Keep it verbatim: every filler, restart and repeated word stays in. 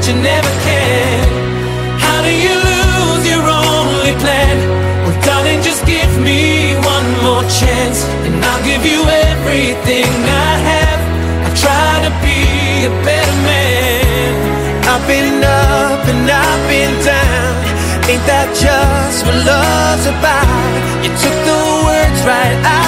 you never can. How do you lose your only plan? Well, darling, just give me one more chance, and I'll give you everything I have. I try to be a better man. I've been up and I've been down. Ain't that just what love's about? You took the words right out